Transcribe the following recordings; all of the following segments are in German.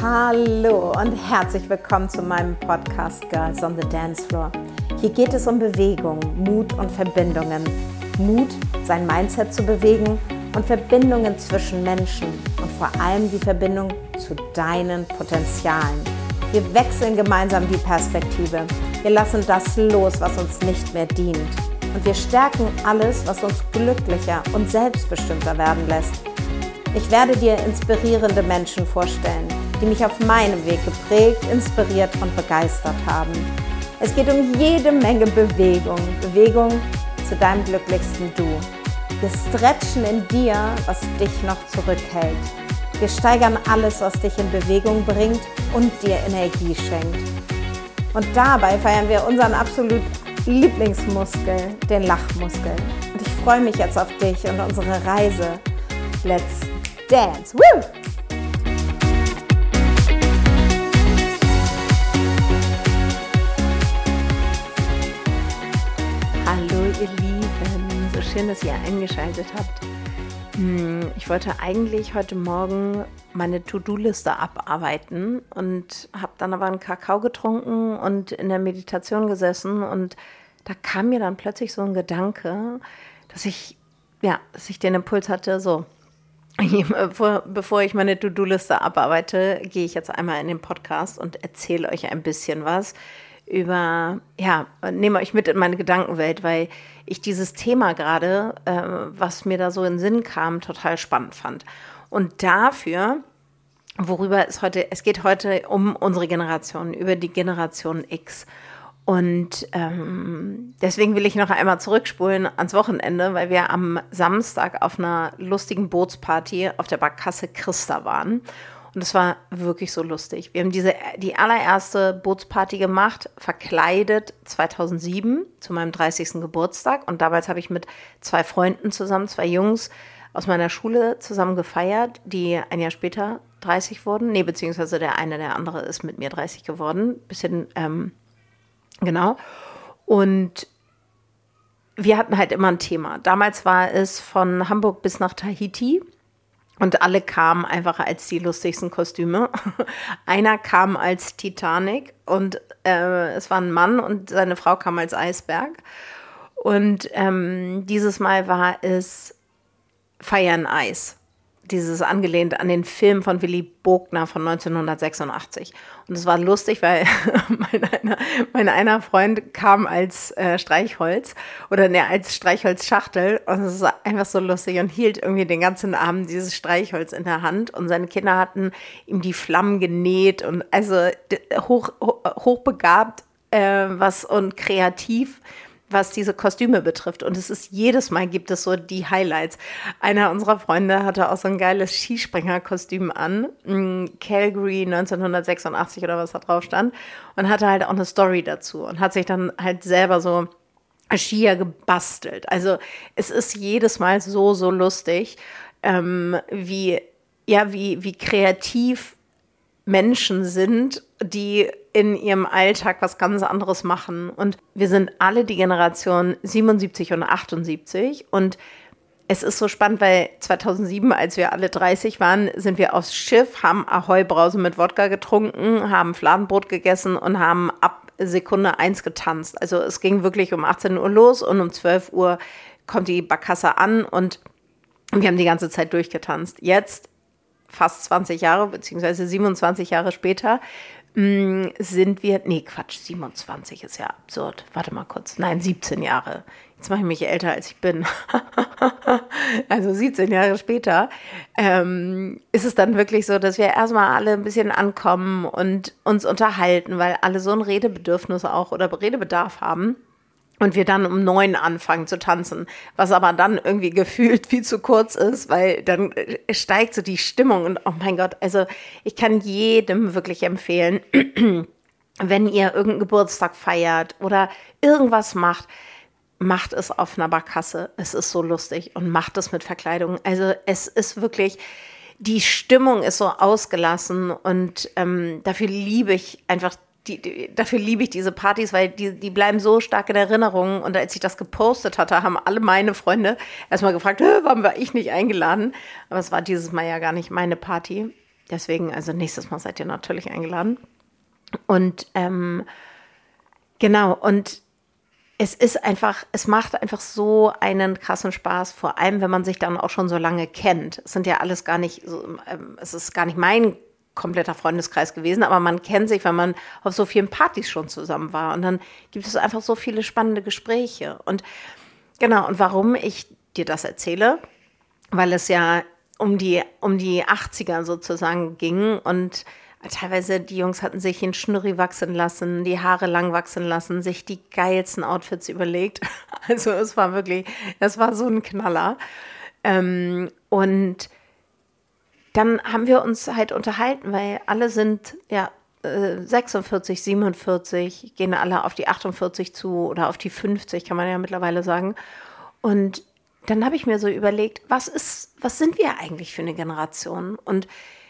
Hallo und herzlich willkommen zu meinem Podcast Girls on the Dance Floor. Hier geht es um Bewegung, Mut und Verbindungen. Mut, sein Mindset zu bewegen und Verbindungen zwischen Menschen und vor allem die Verbindung zu deinen Potenzialen. Wir wechseln gemeinsam die Perspektive. Wir lassen das los, was uns nicht mehr dient. Und wir stärken alles, was uns glücklicher und selbstbestimmter werden lässt. Ich werde dir inspirierende Menschen vorstellen, die mich auf meinem Weg geprägt, inspiriert und begeistert haben. Es geht um jede Menge Bewegung. Bewegung zu deinem glücklichsten Du. Wir stretchen in dir, was dich noch zurückhält. Wir steigern alles, was dich in Bewegung bringt und dir Energie schenkt. Und dabei feiern wir unseren absolut Lieblingsmuskel, den Lachmuskel. Und ich freue mich jetzt auf dich und unsere Reise. Let's dance! Woo! Hallo ihr Lieben, so schön, dass ihr eingeschaltet habt. Ich wollte eigentlich heute Morgen meine To-Do-Liste abarbeiten und habe dann aber einen Kakao getrunken und in der Meditation gesessen und da kam mir dann plötzlich so ein Gedanke, dass ich den Impuls hatte, so, bevor ich meine To-Do-Liste abarbeite, gehe ich jetzt einmal in den Podcast und erzähle euch ein bisschen was nehme euch mit in meine Gedankenwelt, weil ich dieses Thema gerade, was mir da so in den Sinn kam, total spannend fand. Und dafür, es geht heute um unsere Generation, über die Generation X. Und deswegen will ich noch einmal zurückspulen ans Wochenende, weil wir am Samstag auf einer lustigen Bootsparty auf der Barkasse Christa waren. Und es war wirklich so lustig. Wir haben die allererste Bootsparty gemacht, verkleidet 2007 zu meinem 30. Geburtstag. Und damals habe ich mit 2 Freunden zusammen, 2 Jungs aus meiner Schule zusammen gefeiert, die ein Jahr später 30 wurden. Nee, beziehungsweise der andere ist mit mir 30 geworden. Genau. Und wir hatten halt immer ein Thema. Damals war es von Hamburg bis nach Tahiti. Und alle kamen einfach als die lustigsten Kostüme. Einer kam als Titanic und es war ein Mann und seine Frau kam als Eisberg. Und dieses Mal war es Feiern Eis. Dieses angelehnt an den Film von Willy Bogner von 1986. Und es war lustig, weil mein einer Freund kam als Streichholz als Streichholzschachtel und es war einfach so lustig und hielt irgendwie den ganzen Abend dieses Streichholz in der Hand und seine Kinder hatten ihm die Flammen genäht und also hochbegabt und kreativ, was diese Kostüme betrifft. Und jedes Mal gibt es so die Highlights. Einer unserer Freunde hatte auch so ein geiles Skispringerkostüm an, Calgary 1986 oder was da drauf stand, und hatte halt auch eine Story dazu und hat sich dann halt selber so Skier gebastelt. Also es ist jedes Mal so lustig, wie kreativ Menschen sind, die in ihrem Alltag was ganz anderes machen. Und wir sind alle die Generation 77 und 78. Und es ist so spannend, weil 2007, als wir alle 30 waren, sind wir aufs Schiff, haben Ahoi-Brause mit Wodka getrunken, haben Fladenbrot gegessen und haben ab Sekunde 1 getanzt. Also es ging wirklich um 18 Uhr los und um 12 Uhr kommt die Barkasse an und wir haben die ganze Zeit durchgetanzt. Jetzt, fast 20 Jahre, beziehungsweise 27 Jahre später, 27 ist ja absurd. Warte mal kurz. Nein, 17 Jahre. Jetzt mache ich mich älter, als ich bin. Also 17 Jahre später ist es dann wirklich so, dass wir erstmal alle ein bisschen ankommen und uns unterhalten, weil alle so ein Redebedürfnis auch oder Redebedarf haben. Und wir dann um 9 anfangen zu tanzen, was aber dann irgendwie gefühlt viel zu kurz ist, weil dann steigt so die Stimmung und oh mein Gott, also ich kann jedem wirklich empfehlen, wenn ihr irgendeinen Geburtstag feiert oder irgendwas macht es auf einer Barkasse. Es ist so lustig und macht es mit Verkleidung. Also es ist wirklich, die Stimmung ist so ausgelassen und dafür liebe ich diese Partys, weil die bleiben so stark in Erinnerung. Und als ich das gepostet hatte, haben alle meine Freunde erstmal gefragt, warum war ich nicht eingeladen? Aber es war dieses Mal ja gar nicht meine Party. Deswegen, also nächstes Mal seid ihr natürlich eingeladen. Und genau, und es macht einfach so einen krassen Spaß, vor allem, wenn man sich dann auch schon so lange kennt. Es sind ja alles gar nicht, es ist gar nicht mein kompletter Freundeskreis gewesen, aber man kennt sich, weil man auf so vielen Partys schon zusammen war. Und dann gibt es einfach so viele spannende Gespräche. Und genau, und warum ich dir das erzähle, weil es ja um die 80er sozusagen ging und teilweise die Jungs hatten sich den Schnurri wachsen lassen, die Haare lang wachsen lassen, sich die geilsten Outfits überlegt. Also es war so ein Knaller. Und dann haben wir uns halt unterhalten, weil alle sind 46, 47, gehen alle auf die 48 zu oder auf die 50, kann man ja mittlerweile sagen. Und dann habe ich mir so überlegt, was sind wir eigentlich für eine Generation? Und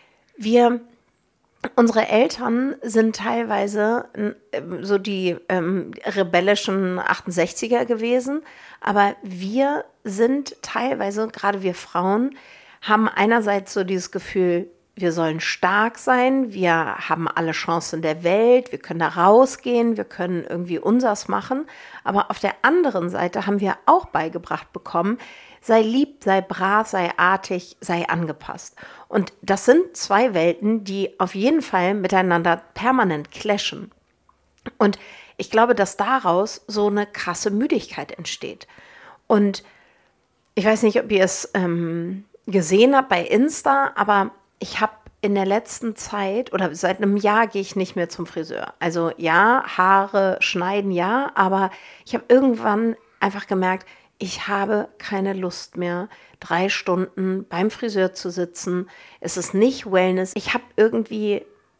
unsere Eltern sind teilweise so die rebellischen 68er gewesen, aber wir sind teilweise, gerade wir Frauen, haben einerseits so dieses Gefühl, wir sollen stark sein, wir haben alle Chancen der Welt, wir können da rausgehen, wir können irgendwie unsers machen, aber auf der anderen Seite haben wir auch beigebracht bekommen, sei lieb, sei brav, sei artig, sei angepasst. Und das sind zwei Welten, die auf jeden Fall miteinander permanent clashen. Und ich glaube, dass daraus so eine krasse Müdigkeit entsteht. Und ich weiß nicht, ob ihr es gesehen habt bei Insta, aber ich habe in der letzten Zeit oder seit einem Jahr gehe ich nicht mehr zum Friseur. Also ja, Haare schneiden, ja, aber ich habe irgendwann einfach gemerkt, ich habe keine Lust mehr, 3 Stunden beim Friseur zu sitzen. Es ist nicht Wellness. Ich habe irgendwie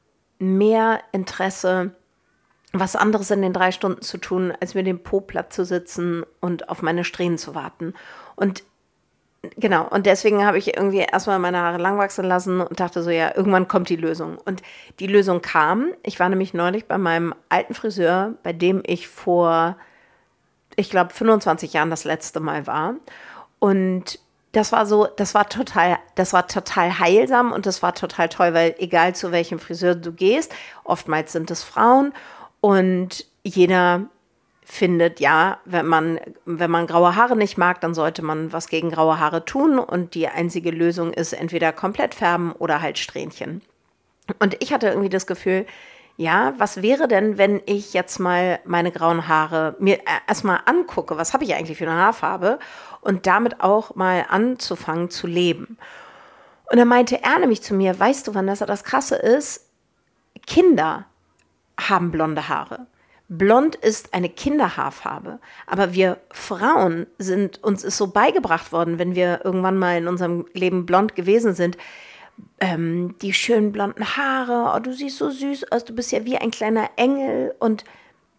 mehr Interesse, was anderes in den 3 Stunden zu tun, als mir den Po platt zu sitzen und auf meine Strähnen zu warten. Und genau, und deswegen habe ich irgendwie erstmal meine Haare lang wachsen lassen und dachte so, ja, irgendwann kommt die Lösung. Und die Lösung kam. Ich war nämlich neulich bei meinem alten Friseur, bei dem ich vor, ich glaube, 25 Jahren das letzte Mal war. Und das war total heilsam und das war total toll, weil egal zu welchem Friseur du gehst, oftmals sind es Frauen und jeder findet, ja, wenn man graue Haare nicht mag, dann sollte man was gegen graue Haare tun und die einzige Lösung ist entweder komplett färben oder halt Strähnchen. Und ich hatte irgendwie das Gefühl, ja, was wäre denn, wenn ich jetzt mal meine grauen Haare mir erstmal angucke, was habe ich eigentlich für eine Haarfarbe und damit auch mal anzufangen zu leben. Und dann meinte er nämlich zu mir, weißt du, Vanessa, das Krasse ist, Kinder haben blonde Haare. Blond ist eine Kinderhaarfarbe, aber wir Frauen uns ist so beigebracht worden, wenn wir irgendwann mal in unserem Leben blond gewesen sind, die schönen blonden Haare, oh, du siehst so süß aus, du bist ja wie ein kleiner Engel und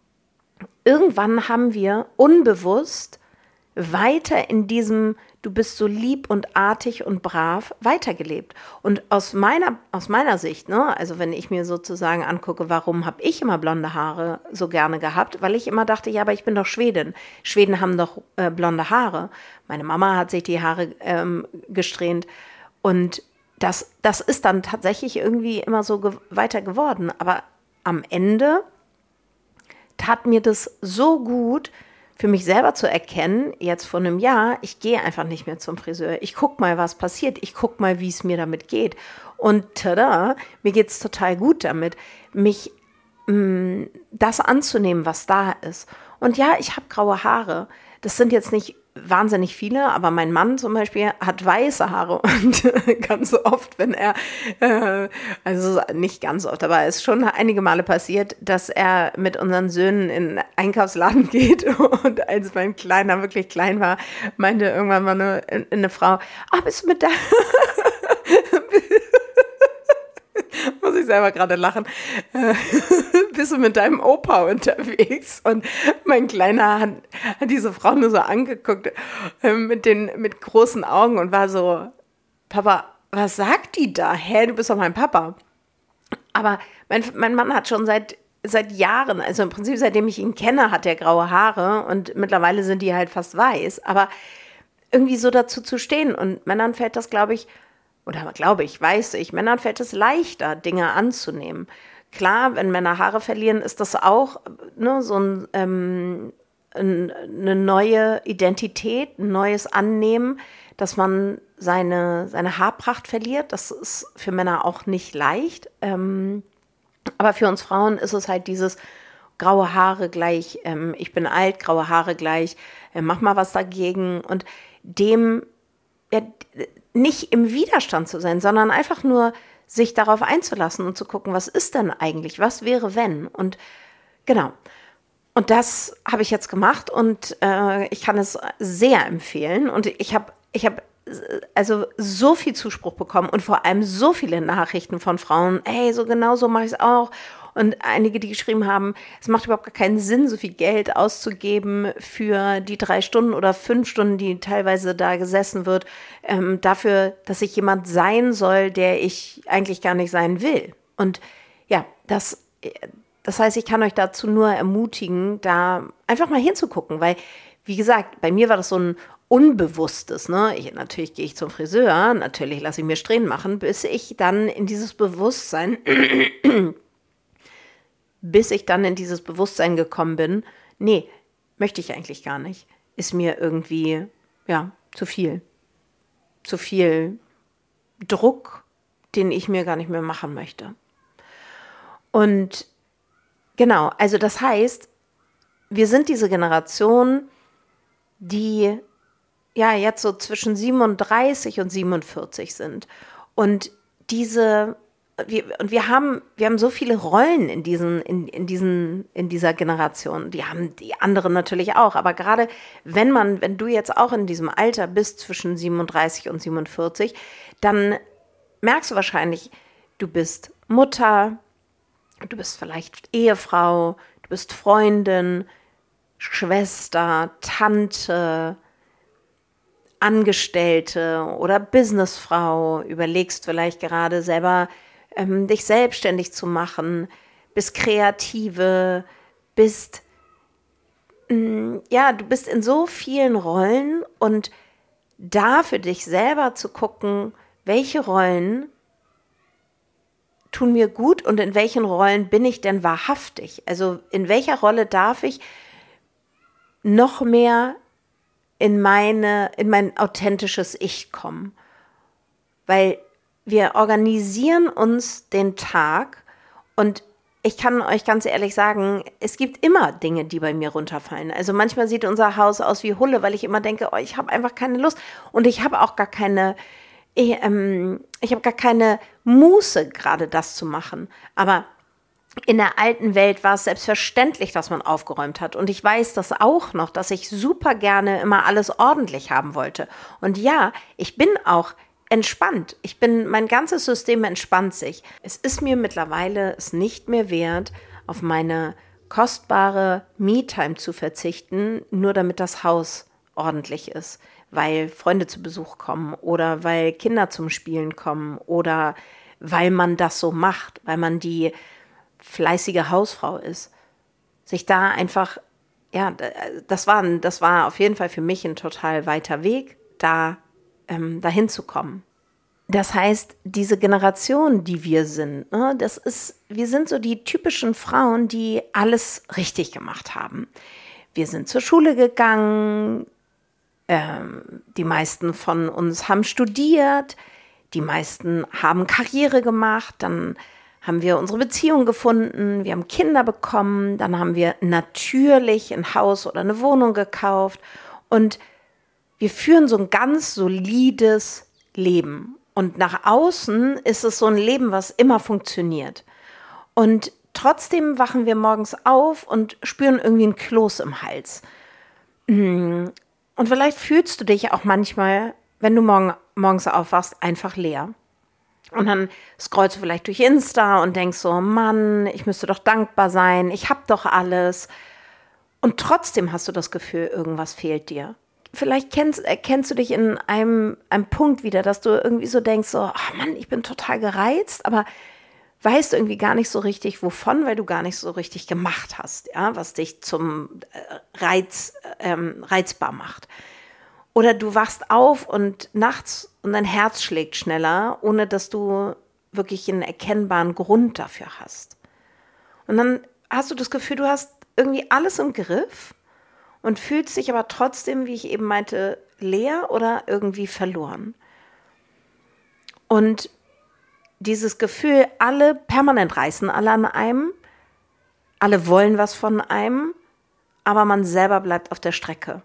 irgendwann haben wir unbewusst weiter in diesem, du bist so lieb und artig und brav weitergelebt. Und aus meiner Sicht, ne, also wenn ich mir sozusagen angucke, warum habe ich immer blonde Haare so gerne gehabt, weil ich immer dachte, ja, aber ich bin doch Schwedin. Schweden haben doch blonde Haare. Meine Mama hat sich die Haare gesträhnt und das ist dann tatsächlich irgendwie immer so weiter geworden. Aber am Ende tat mir das so gut, für mich selber zu erkennen, jetzt vor einem Jahr, ich gehe einfach nicht mehr zum Friseur. Ich gucke mal, was passiert. Ich gucke mal, wie es mir damit geht. Und tada, mir geht es total gut damit, mich das anzunehmen, was da ist. Und ja, ich habe graue Haare. Das sind jetzt nicht wahnsinnig viele, aber mein Mann zum Beispiel hat weiße Haare und ganz oft, wenn er, also nicht ganz oft, aber es ist schon einige Male passiert, dass er mit unseren Söhnen in den Einkaufsladen geht und als mein Kleiner wirklich klein war, meinte irgendwann mal eine Frau, bist du mit da? Muss ich selber gerade lachen. Bist du mit deinem Opa unterwegs? Und mein Kleiner hat diese Frau nur so angeguckt mit großen Augen und war so, Papa, was sagt die da? Hä, du bist doch mein Papa. Aber mein Mann hat schon seit Jahren, also im Prinzip seitdem ich ihn kenne, hat er graue Haare und mittlerweile sind die halt fast weiß. Aber irgendwie so dazu zu stehen und Männern fällt das, glaube ich, oder glaube ich, weiß ich, Männern fällt es leichter, Dinge anzunehmen. Klar, wenn Männer Haare verlieren, ist das auch so eine neue Identität, ein neues Annehmen, dass man seine Haarpracht verliert. Das ist für Männer auch nicht leicht. Aber für uns Frauen ist es halt dieses graue Haare gleich, ich bin alt, graue Haare gleich, mach mal was dagegen. Und dem nicht im Widerstand zu sein, sondern einfach nur sich darauf einzulassen und zu gucken, was ist denn eigentlich, was wäre wenn? Und genau. Und das habe ich jetzt gemacht und ich kann es sehr empfehlen. Und ich habe also so viel Zuspruch bekommen und vor allem so viele Nachrichten von Frauen, hey, so genau so mache ich es auch. Und einige, die geschrieben haben, es macht überhaupt gar keinen Sinn, so viel Geld auszugeben für die 3 Stunden oder 5 Stunden, die teilweise da gesessen wird, dafür, dass ich jemand sein soll, der ich eigentlich gar nicht sein will. Und ja, das heißt, ich kann euch dazu nur ermutigen, da einfach mal hinzugucken, weil, wie gesagt, bei mir war das so ein Unbewusstes, ne? Natürlich gehe ich zum Friseur, natürlich lasse ich mir Strähnen machen, bis ich dann in dieses Bewusstsein gekommen bin, nee, möchte ich eigentlich gar nicht. Ist mir irgendwie, ja, zu viel. Zu viel Druck, den ich mir gar nicht mehr machen möchte. Und genau, also das heißt, wir sind diese Generation, die ja jetzt so zwischen 37 und 47 sind. Und wir haben so viele Rollen in dieser Generation. Die haben die anderen natürlich auch. Aber gerade wenn du jetzt auch in diesem Alter bist, zwischen 37 und 47, dann merkst du wahrscheinlich, du bist Mutter, du bist vielleicht Ehefrau, du bist Freundin, Schwester, Tante, Angestellte oder Businessfrau, überlegst vielleicht gerade selber, dich selbstständig zu machen, bist Kreative, du bist in so vielen Rollen und da für dich selber zu gucken, welche Rollen tun mir gut und in welchen Rollen bin ich denn wahrhaftig? Also in welcher Rolle darf ich noch mehr in mein authentisches Ich kommen? Weil wir organisieren uns den Tag und ich kann euch ganz ehrlich sagen, es gibt immer Dinge, die bei mir runterfallen. Also manchmal sieht unser Haus aus wie Hulle, weil ich immer denke, oh, ich habe einfach keine Lust und ich habe auch gar keine Muße, gerade das zu machen. Aber in der alten Welt war es selbstverständlich, dass man aufgeräumt hat. Und ich weiß das auch noch, dass ich super gerne immer alles ordentlich haben wollte. Und ja, ich bin auch entspannt. Mein ganzes System entspannt sich. Es ist mir mittlerweile nicht mehr wert, auf meine kostbare Me-Time zu verzichten, nur damit das Haus ordentlich ist. Weil Freunde zu Besuch kommen oder weil Kinder zum Spielen kommen oder weil man das so macht, weil man die fleißige Hausfrau ist. Sich da einfach, ja, das war auf jeden Fall für mich ein total weiter Weg, dahin zu kommen. Das heißt, diese Generation, die wir sind, ne, wir sind so die typischen Frauen, die alles richtig gemacht haben. Wir sind zur Schule gegangen, die meisten von uns haben studiert, die meisten haben Karriere gemacht, dann haben wir unsere Beziehung gefunden, wir haben Kinder bekommen, dann haben wir natürlich ein Haus oder eine Wohnung gekauft und wir führen so ein ganz solides Leben. Und nach außen ist es so ein Leben, was immer funktioniert. Und trotzdem wachen wir morgens auf und spüren irgendwie ein Kloß im Hals. Und vielleicht fühlst du dich auch manchmal, wenn du morgens aufwachst, einfach leer. Und dann scrollst du vielleicht durch Insta und denkst so, Mann, ich müsste doch dankbar sein, ich habe doch alles. Und trotzdem hast du das Gefühl, irgendwas fehlt dir. Vielleicht kennst du dich in einem Punkt wieder, dass du irgendwie so denkst, so, oh Mann, ich bin total gereizt, aber weißt irgendwie gar nicht so richtig, wovon, weil du gar nicht so richtig gemacht hast, ja, was dich zum reizbar macht. Oder du wachst auf und nachts und dein Herz schlägt schneller, ohne dass du wirklich einen erkennbaren Grund dafür hast. Und dann hast du das Gefühl, du hast irgendwie alles im Griff und fühlst dich aber trotzdem, wie ich eben meinte, leer oder irgendwie verloren. Und dieses Gefühl, alle permanent reißen alle an einem, alle wollen was von einem, aber man selber bleibt auf der Strecke.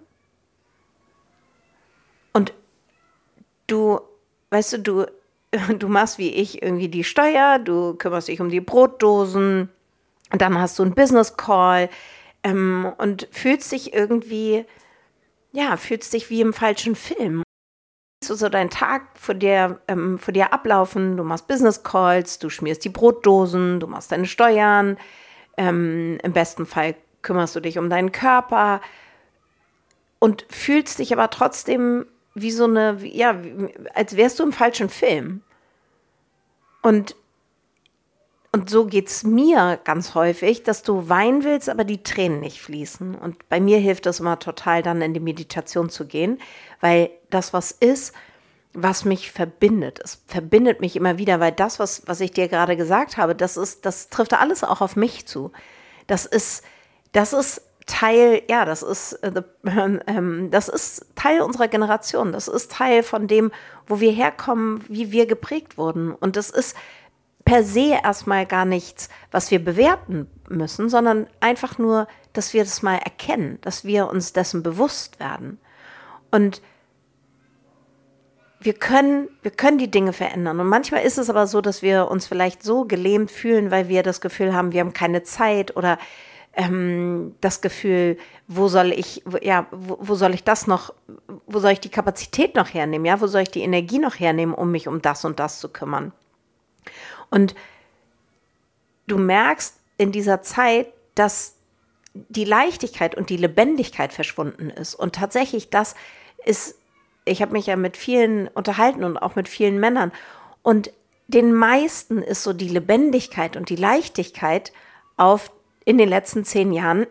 Und du machst wie ich irgendwie die Steuer, du kümmerst dich um die Brotdosen, und dann hast du einen Business Call und fühlst dich irgendwie, fühlst dich wie im falschen Film. Du so deinen Tag vor dir ablaufen, du machst Business Calls, du schmierst die Brotdosen, du machst deine Steuern, im besten Fall kümmerst du dich um deinen Körper und fühlst dich aber trotzdem wie als wärst du im falschen Film. Und so geht's mir ganz häufig, dass du weinen willst, aber die Tränen nicht fließen. Und bei mir hilft es immer total, dann in die Meditation zu gehen, weil das was mich verbindet. Es verbindet mich immer wieder, weil das, was ich dir gerade gesagt habe, das trifft alles auch auf mich zu. Das ist Teil, das ist Teil unserer Generation. Das ist Teil von dem, wo wir herkommen, wie wir geprägt wurden. Und das ist per se erstmal gar nichts, was wir bewerten müssen, sondern einfach nur, dass wir das mal erkennen, dass wir uns dessen bewusst werden. Und wir können die Dinge verändern. Und manchmal ist es aber so, dass wir uns vielleicht so gelähmt fühlen, weil wir das Gefühl haben, wir haben keine Zeit oder das Gefühl, wo soll ich die Kapazität noch hernehmen, ja, wo soll ich die Energie noch hernehmen, um mich um das und das zu kümmern. Und du merkst in dieser Zeit, dass die Leichtigkeit und die Lebendigkeit verschwunden ist. Und tatsächlich, ich habe mich ja mit vielen unterhalten und auch mit vielen Männern. Und den meisten ist so die Lebendigkeit und die Leichtigkeit in den letzten 10 Jahren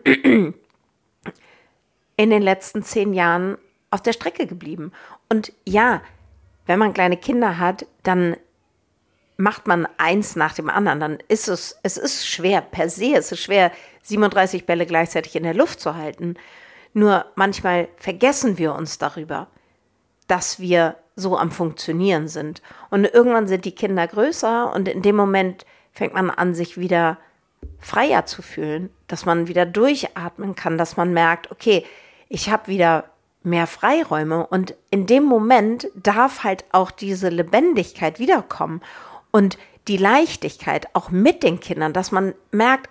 auf der Strecke geblieben. Und ja, wenn man kleine Kinder hat, dann macht man eins nach dem anderen, dann ist es ist schwer, per se ist es schwer, 37 Bälle gleichzeitig in der Luft zu halten. Nur manchmal vergessen wir uns darüber, dass wir so am Funktionieren sind. Und irgendwann sind die Kinder größer und in dem Moment fängt man an, sich wieder freier zu fühlen, dass man wieder durchatmen kann, dass man merkt, okay, ich habe wieder mehr Freiräume und in dem Moment darf halt auch diese Lebendigkeit wiederkommen. Und die Leichtigkeit auch mit den Kindern, dass man merkt,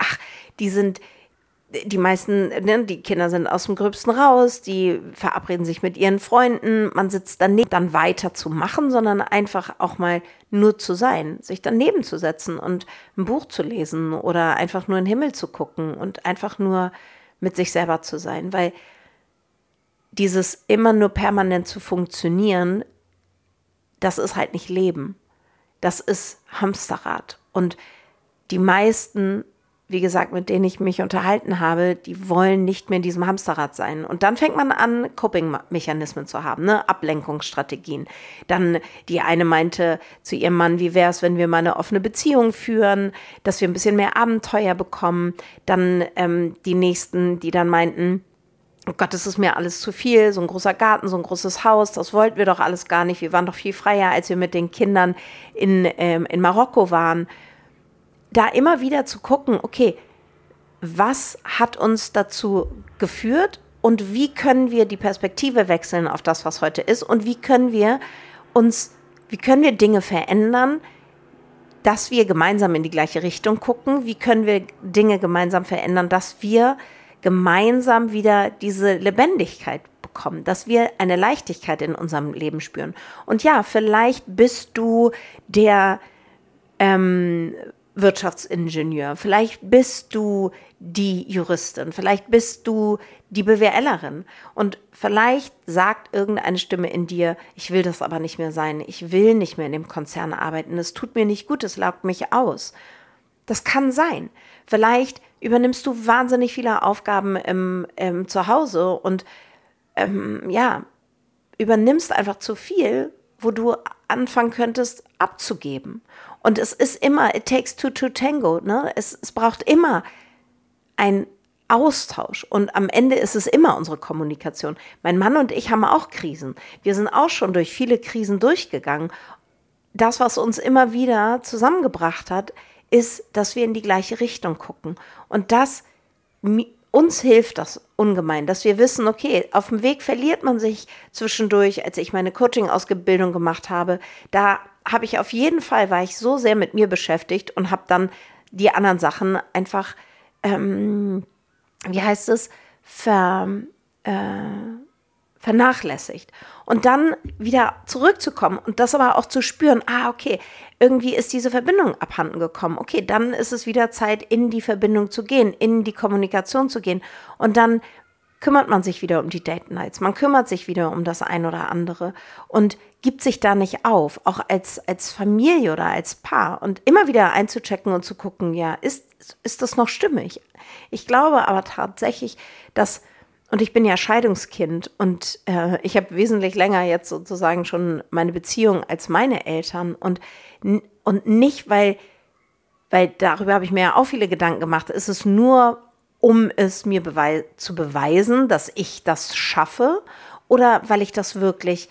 die Kinder sind aus dem Gröbsten raus, die verabreden sich mit ihren Freunden, man sitzt daneben, dann weiter zu machen, sondern einfach auch mal nur zu sein, sich daneben zu setzen und ein Buch zu lesen oder einfach nur in den Himmel zu gucken und einfach nur mit sich selber zu sein, weil dieses immer nur permanent zu funktionieren, das ist halt nicht Leben. Das ist Hamsterrad. Und die meisten, wie gesagt, mit denen ich mich unterhalten habe, die wollen nicht mehr in diesem Hamsterrad sein. Und dann fängt man an, Coping-Mechanismen zu haben, ne? Ablenkungsstrategien. Dann die eine meinte zu ihrem Mann, wie wäre es, wenn wir mal eine offene Beziehung führen, dass wir ein bisschen mehr Abenteuer bekommen. Dann die nächsten, die dann meinten, oh Gott, das ist mir alles zu viel, so ein großer Garten, so ein großes Haus, das wollten wir doch alles gar nicht. Wir waren doch viel freier, als wir mit den Kindern in Marokko waren. Da immer wieder zu gucken, okay, was hat uns dazu geführt und wie können wir die Perspektive wechseln auf das, was heute ist und wie können wir Dinge verändern, dass wir gemeinsam in die gleiche Richtung gucken, wie können wir Dinge gemeinsam verändern, dass wir gemeinsam wieder diese Lebendigkeit bekommen, dass wir eine Leichtigkeit in unserem Leben spüren. Und ja, vielleicht bist du der Wirtschaftsingenieur, vielleicht bist du die Juristin, vielleicht bist du die BWLerin und vielleicht sagt irgendeine Stimme in dir, ich will das aber nicht mehr sein, ich will nicht mehr in dem Konzern arbeiten, es tut mir nicht gut, es laugt mich aus. Das kann sein. Vielleicht übernimmst du wahnsinnig viele Aufgaben zu Hause und übernimmst einfach zu viel, wo du anfangen könntest abzugeben. Und es ist immer, it takes two to tango, ne? Es braucht immer ein Austausch und am Ende ist es immer unsere Kommunikation. Mein Mann und ich haben auch Krisen. Wir sind auch schon durch viele Krisen durchgegangen. Das, was uns immer wieder zusammengebracht hat, ist, dass wir in die gleiche Richtung gucken. Und uns hilft das ungemein, dass wir wissen, okay, auf dem Weg verliert man sich zwischendurch. Als ich meine Coaching-Ausbildung gemacht habe, da habe ich auf jeden Fall, war ich so sehr mit mir beschäftigt und habe dann die anderen Sachen einfach vernachlässigt. Und dann wieder zurückzukommen und das aber auch zu spüren, okay, irgendwie ist diese Verbindung abhanden gekommen. Okay, dann ist es wieder Zeit, in die Verbindung zu gehen, in die Kommunikation zu gehen. Und dann kümmert man sich wieder um die Date Nights, man kümmert sich wieder um das ein oder andere und gibt sich da nicht auf, auch als Familie oder als Paar und immer wieder einzuchecken und zu gucken, ja, ist das noch stimmig? Ich glaube aber tatsächlich, und ich bin ja Scheidungskind und ich habe wesentlich länger jetzt sozusagen schon meine Beziehung als meine Eltern und nicht, weil darüber habe ich mir ja auch viele Gedanken gemacht, ist es nur, um es mir zu beweisen, dass ich das schaffe oder weil ich das wirklich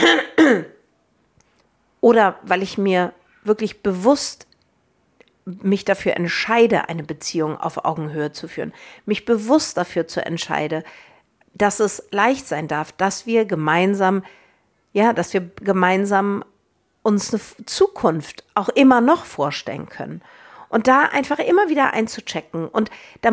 oder weil ich mir wirklich bewusst mich dafür entscheide, eine Beziehung auf Augenhöhe zu führen, mich bewusst dafür entscheide, dass es leicht sein darf, dass wir gemeinsam uns eine Zukunft auch immer noch vorstellen können. Und da einfach immer wieder einzuchecken. Und da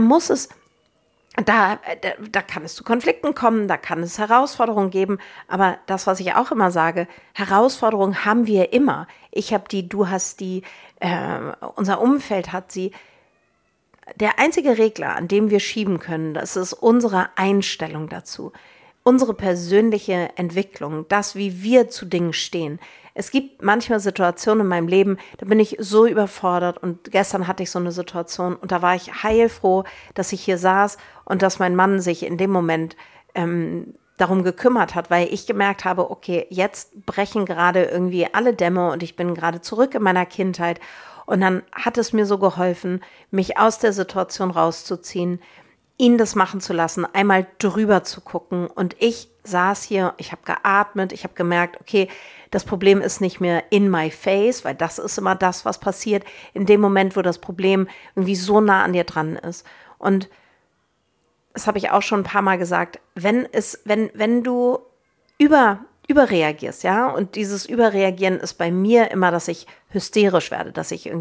kann es zu Konflikten kommen, da kann es Herausforderungen geben. Aber das, was ich auch immer sage, Herausforderungen haben wir immer. Ich habe die, du hast die, unser Umfeld hat sie. Der einzige Regler, an dem wir schieben können, das ist unsere Einstellung dazu. Unsere persönliche Entwicklung, das, wie wir zu Dingen stehen. Es gibt manchmal Situationen in meinem Leben, da bin ich so überfordert und gestern hatte ich so eine Situation und da war ich heilfroh, dass ich hier saß und dass mein Mann sich in dem Moment darum gekümmert hat, weil ich gemerkt habe, okay, jetzt brechen gerade irgendwie alle Dämme und ich bin gerade zurück in meiner Kindheit und dann hat es mir so geholfen, mich aus der Situation rauszuziehen, ihn das machen zu lassen, einmal drüber zu gucken und ich saß hier, ich habe geatmet, ich habe gemerkt, okay, das Problem ist nicht mehr in my face, weil das ist immer das, was passiert in dem Moment, wo das Problem irgendwie so nah an dir dran ist. Und das habe ich auch schon ein paar Mal gesagt, wenn du überreagierst, ja, und dieses Überreagieren ist bei mir immer, dass ich hysterisch werde, dass ich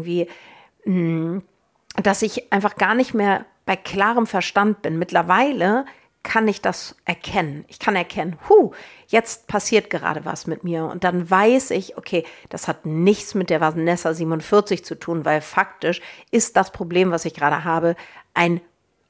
einfach gar nicht mehr bei klarem Verstand bin. Mittlerweile kann ich das erkennen. Ich kann erkennen, jetzt passiert gerade was mit mir. Und dann weiß ich, okay, das hat nichts mit der Vanessa 47 zu tun, weil faktisch ist das Problem, was ich gerade habe, ein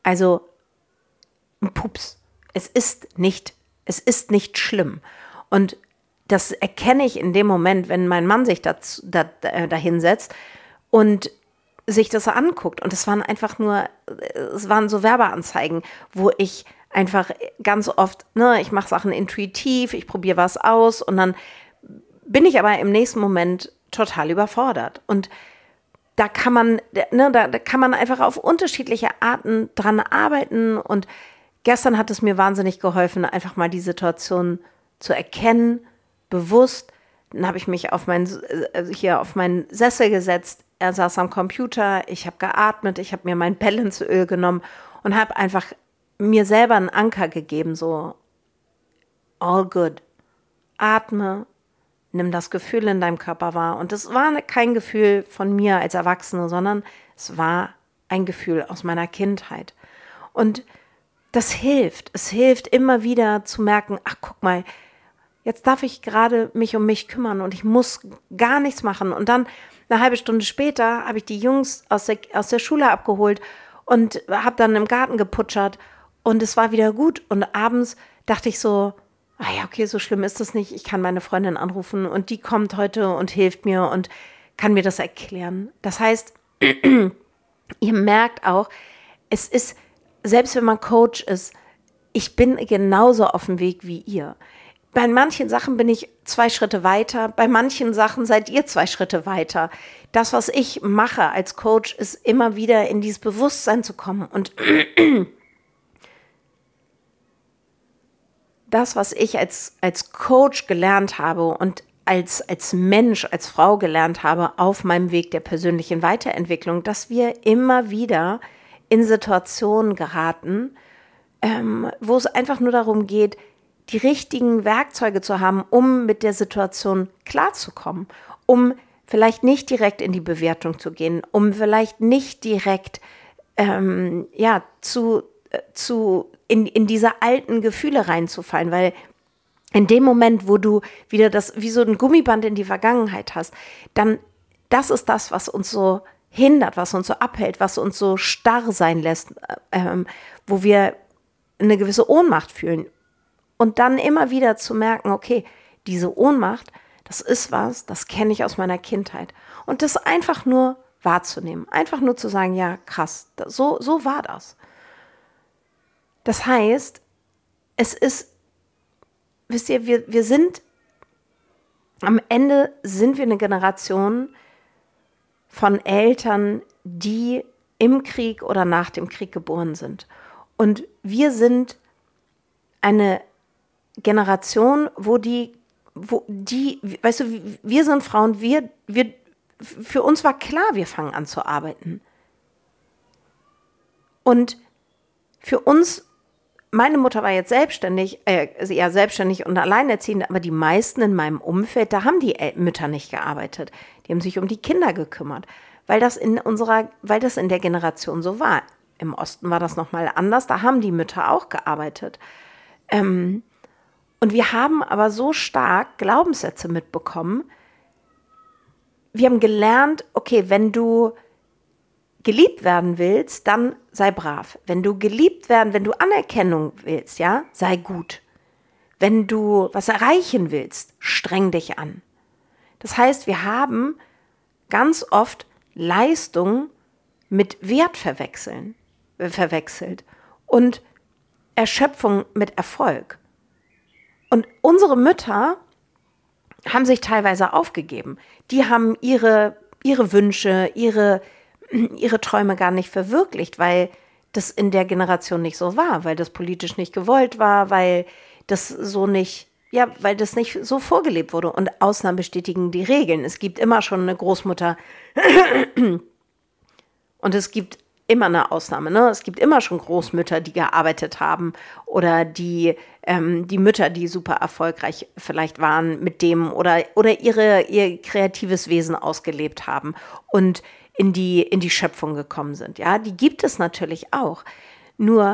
Pups. Es ist nicht schlimm. Und das erkenne ich in dem Moment, wenn mein Mann sich dahin setzt und sich das anguckt. Und es waren so Werbeanzeigen, wo ich einfach ganz oft, ich mache Sachen intuitiv, ich probiere was aus und dann bin ich aber im nächsten Moment total überfordert. Und da kann man einfach auf unterschiedliche Arten dran arbeiten. Und gestern hat es mir wahnsinnig geholfen, einfach mal die Situation zu erkennen, bewusst. Dann habe ich mich auf meinen Sessel gesetzt. Er saß am Computer, ich habe geatmet, ich habe mir mein Balance-Öl genommen und habe einfach mir selber einen Anker gegeben, so all good. Atme, nimm das Gefühl in deinem Körper wahr. Und das war kein Gefühl von mir als Erwachsene, sondern es war ein Gefühl aus meiner Kindheit. Und das hilft. Es hilft immer wieder zu merken, guck mal, jetzt darf ich gerade mich um mich kümmern und ich muss gar nichts machen. Und dann eine halbe Stunde später habe ich die Jungs aus der Schule abgeholt und habe dann im Garten geputschert und es war wieder gut. Und abends dachte ich so, okay, so schlimm ist das nicht. Ich kann meine Freundin anrufen und die kommt heute und hilft mir und kann mir das erklären. Das heißt, ihr merkt auch, es ist, selbst wenn man Coach ist, ich bin genauso auf dem Weg wie ihr. bei manchen Sachen bin ich 2 Schritte weiter, bei manchen Sachen seid ihr 2 Schritte weiter. Das, was ich mache als Coach, ist immer wieder in dieses Bewusstsein zu kommen. Und das, was ich als Coach gelernt habe und als Mensch, als Frau gelernt habe auf meinem Weg der persönlichen Weiterentwicklung, dass wir immer wieder in Situationen geraten, wo es einfach nur darum geht, die richtigen Werkzeuge zu haben, um mit der Situation klarzukommen, um vielleicht nicht direkt in die Bewertung zu gehen, um vielleicht nicht direkt in diese alten Gefühle reinzufallen, weil in dem Moment, wo du wieder das wie so ein Gummiband in die Vergangenheit hast, dann das ist das, was uns so hindert, was uns so abhält, was uns so starr sein lässt, wo wir eine gewisse Ohnmacht fühlen. Und dann immer wieder zu merken, okay, diese Ohnmacht, das ist was, das kenne ich aus meiner Kindheit. Und das einfach nur wahrzunehmen, einfach nur zu sagen, ja krass, so war das. Das heißt, es ist, wisst ihr, wir sind, am Ende sind wir eine Generation von Eltern, die im Krieg oder nach dem Krieg geboren sind. Und wir sind eine Generation, wo die, weißt du, wir sind Frauen, für uns war klar, wir fangen an zu arbeiten. Und für uns, meine Mutter war jetzt selbstständig und alleinerziehend, aber die meisten in meinem Umfeld, da haben die Mütter nicht gearbeitet. Die haben sich um die Kinder gekümmert, weil das in der Generation so war. Im Osten war das nochmal anders, da haben die Mütter auch gearbeitet. Und wir haben aber so stark Glaubenssätze mitbekommen. Wir haben gelernt, okay, wenn du geliebt werden willst, dann sei brav. Wenn du Anerkennung willst, ja, sei gut. Wenn du was erreichen willst, streng dich an. Das heißt, wir haben ganz oft Leistung mit Wert verwechselt und Erschöpfung mit Erfolg. Und unsere Mütter haben sich teilweise aufgegeben. Die haben ihre Wünsche, ihre Träume gar nicht verwirklicht, weil das in der Generation nicht so war, weil das politisch nicht gewollt war, weil das nicht so vorgelebt wurde. Und Ausnahmen bestätigen die Regeln. Es gibt immer schon eine Großmutter und es gibt immer eine Ausnahme, ne? Es gibt immer schon Großmütter, die gearbeitet haben oder die Mütter, die super erfolgreich vielleicht waren mit dem oder ihr kreatives Wesen ausgelebt haben und in die Schöpfung gekommen sind. Ja, die gibt es natürlich auch. Nur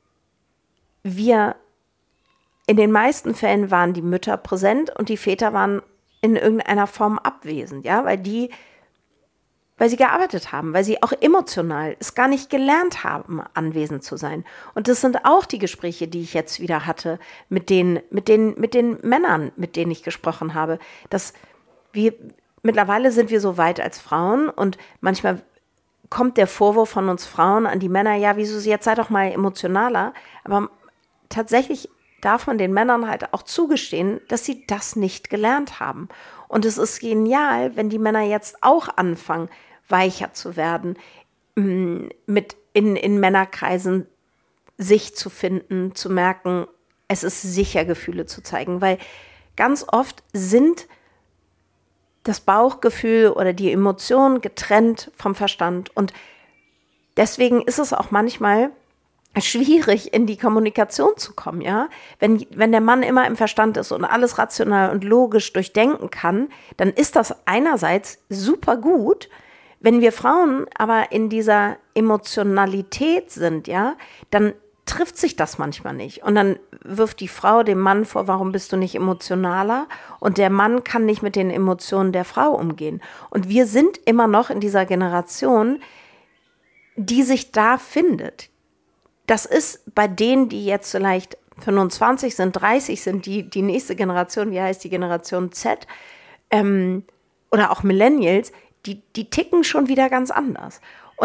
in den meisten Fällen waren die Mütter präsent und die Väter waren in irgendeiner Form abwesend, ja, weil sie gearbeitet haben, weil sie auch emotional es gar nicht gelernt haben, anwesend zu sein. Und das sind auch die Gespräche, die ich jetzt wieder hatte mit den Männern, mit denen ich gesprochen habe, dass mittlerweile sind wir so weit als Frauen und manchmal kommt der Vorwurf von uns Frauen an die Männer, ja, wieso jetzt sei doch mal emotionaler, aber tatsächlich darf man den Männern halt auch zugestehen, dass sie das nicht gelernt haben. Und es ist genial, wenn die Männer jetzt auch anfangen, weicher zu werden, mit in Männerkreisen sich zu finden, zu merken, es ist sicher, Gefühle zu zeigen, weil ganz oft sind das Bauchgefühl oder die Emotionen getrennt vom Verstand und deswegen ist es auch manchmal schwierig, in die Kommunikation zu kommen, ja. Wenn der Mann immer im Verstand ist und alles rational und logisch durchdenken kann, dann ist das einerseits super gut. Wenn wir Frauen aber in dieser Emotionalität sind, ja, dann trifft sich das manchmal nicht. Und dann wirft die Frau dem Mann vor, warum bist du nicht emotionaler? Und der Mann kann nicht mit den Emotionen der Frau umgehen. Und wir sind immer noch in dieser Generation, die sich da findet. Das ist bei denen, die jetzt vielleicht 25 sind, 30 sind, die nächste Generation, wie heißt die Generation Z, oder auch Millennials, die ticken schon wieder ganz anders. Und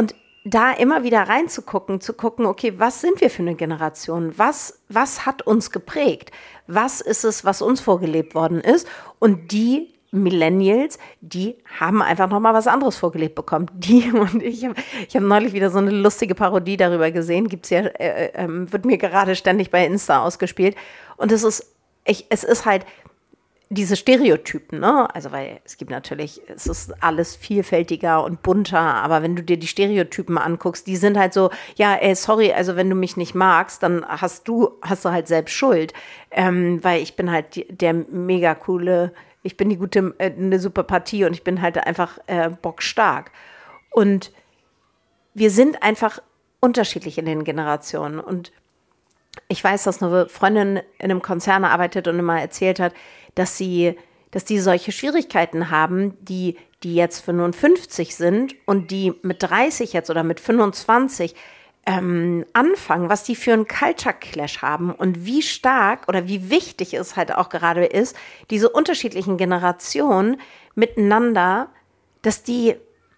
da immer wieder reinzugucken, zu gucken, okay, was sind wir für eine Generation? Was hat uns geprägt? Was ist es, was uns vorgelebt worden ist? Und die Millennials, die haben einfach nochmal was anderes vorgelebt bekommen. Ich habe neulich wieder so eine lustige Parodie darüber gesehen, wird mir gerade ständig bei Insta ausgespielt. Und es ist halt diese Stereotypen, ne? Also, weil es gibt natürlich, es ist alles vielfältiger und bunter, aber wenn du dir die Stereotypen anguckst, die sind halt so, ja, sorry, also wenn du mich nicht magst, dann hast du halt selbst Schuld, weil ich bin halt der mega coole, ich bin eine super Partie und ich bin halt einfach bockstark. Und wir sind einfach unterschiedlich in den Generationen. Und ich weiß, dass eine Freundin in einem Konzern arbeitet und immer erzählt hat, dass die solche Schwierigkeiten haben, die jetzt 55 sind und die mit 30 jetzt oder mit 25 anfangen, was die für einen Culture Clash haben und wie stark oder wie wichtig es halt auch gerade ist, diese unterschiedlichen Generationen miteinander, dass die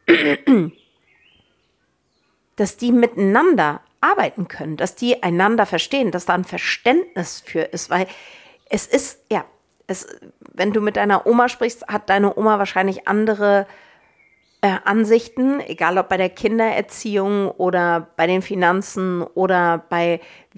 miteinander arbeiten können, dass die einander verstehen, dass da ein Verständnis für ist, weil es ist, ja, wenn du mit deiner Oma sprichst, hat deine Oma wahrscheinlich andere Ansichten, egal ob bei der Kindererziehung oder bei den Finanzen oder bei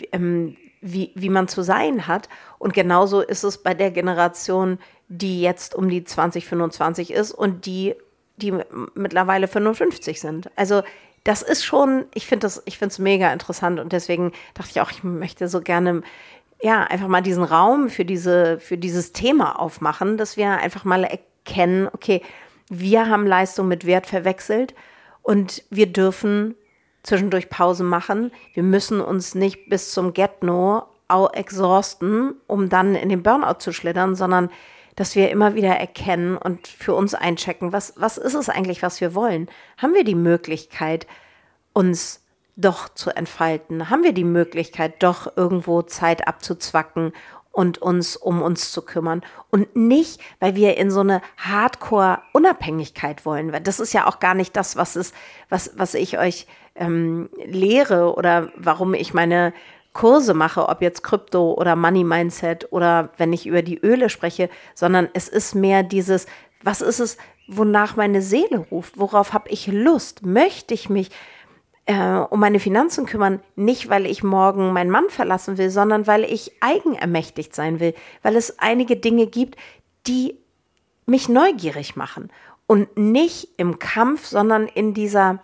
wie man zu sein hat. Und genauso ist es bei der Generation, die jetzt um die 2025 ist und die mittlerweile 55 sind. Also das ist schon, ich finde es mega interessant und deswegen dachte ich auch, ich möchte so gerne einfach mal diesen Raum für dieses Thema aufmachen, dass wir einfach mal erkennen, okay, wir haben Leistung mit Wert verwechselt und wir dürfen zwischendurch Pause machen. Wir müssen uns nicht bis zum Get-No exhausten, um dann in den Burnout zu schlittern, sondern dass wir immer wieder erkennen und für uns einchecken, was ist es eigentlich, was wir wollen? Haben wir die Möglichkeit, uns doch zu entfalten? Haben wir die Möglichkeit, doch irgendwo Zeit abzuzwacken und uns um uns zu kümmern? Und nicht, weil wir in so eine Hardcore-Unabhängigkeit wollen, weil das ist ja auch gar nicht das, was ich euch lehre oder warum ich meine Kurse mache, ob jetzt Krypto oder Money Mindset oder wenn ich über die Öle spreche, sondern es ist mehr dieses, was ist es, wonach meine Seele ruft? Worauf habe ich Lust? Möchte ich mich um meine Finanzen kümmern, nicht weil ich morgen meinen Mann verlassen will, sondern weil ich eigenermächtigt sein will, weil es einige Dinge gibt, die mich neugierig machen und nicht im Kampf, sondern in dieser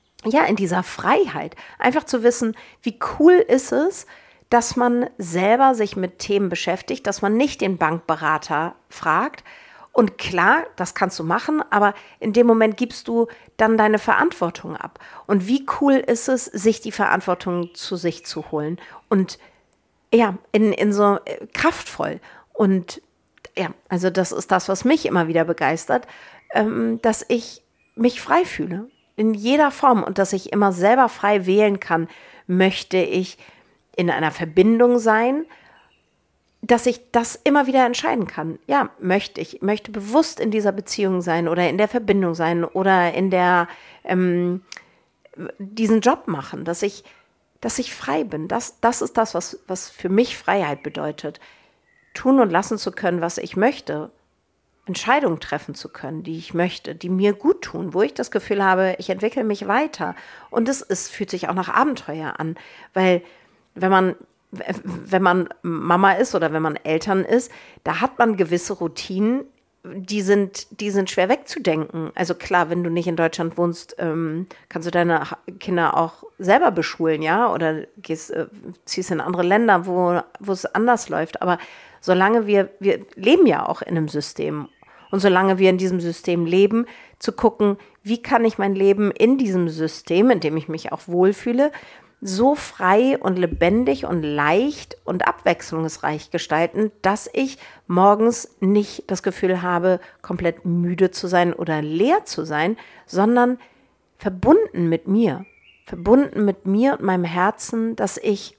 Freiheit. Einfach zu wissen, wie cool ist es, dass man selber sich mit Themen beschäftigt, dass man nicht den Bankberater fragt. Und klar, das kannst du machen, aber in dem Moment gibst du dann deine Verantwortung ab. Und wie cool ist es, sich die Verantwortung zu sich zu holen? Und ja, in so kraftvoll. Und ja, also das ist das, was mich immer wieder begeistert, dass ich mich frei fühle. In jeder Form und dass ich immer selber frei wählen kann, möchte ich in einer Verbindung sein, dass ich das immer wieder entscheiden kann. Ja, ich möchte bewusst in dieser Beziehung sein oder in der Verbindung sein oder in der diesen Job machen, dass ich frei bin. Das ist das, was für mich Freiheit bedeutet. Tun und lassen zu können, was ich möchte. Entscheidungen treffen zu können, die ich möchte, die mir gut tun, wo ich das Gefühl habe, ich entwickle mich weiter. Und fühlt sich auch nach Abenteuer an, weil wenn man Mama ist oder wenn man Eltern ist, da hat man gewisse Routinen, die sind schwer wegzudenken. Also klar, wenn du nicht in Deutschland wohnst, kannst du deine Kinder auch selber beschulen, ja, oder ziehst in andere Länder, wo es anders läuft. Aber solange wir leben ja auch in einem System. Und solange wir in diesem System leben, zu gucken, wie kann ich mein Leben in diesem System, in dem ich mich auch wohlfühle, so frei und lebendig und leicht und abwechslungsreich gestalten, dass ich morgens nicht das Gefühl habe, komplett müde zu sein oder leer zu sein, sondern verbunden mit mir und meinem Herzen, dass ich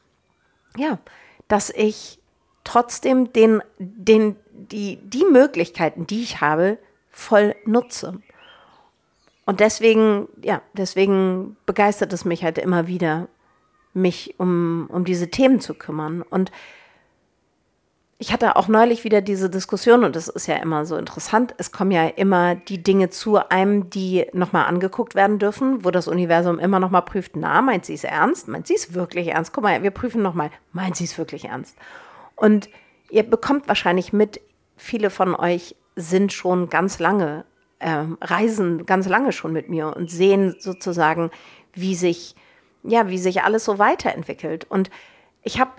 trotzdem die Möglichkeiten, die ich habe, voll nutze. Und deswegen begeistert es mich halt immer wieder, mich um diese Themen zu kümmern. Und ich hatte auch neulich wieder diese Diskussion, und das ist ja immer so interessant, es kommen ja immer die Dinge zu einem, die nochmal angeguckt werden dürfen, wo das Universum immer nochmal prüft, meint sie es ernst? Meint sie es wirklich ernst? Guck mal, wir prüfen nochmal, meint sie es wirklich ernst? Und ihr bekommt wahrscheinlich mit, viele von euch sind schon ganz lange, reisen ganz lange schon mit mir und sehen sozusagen, wie sich alles so weiterentwickelt. Und ich habe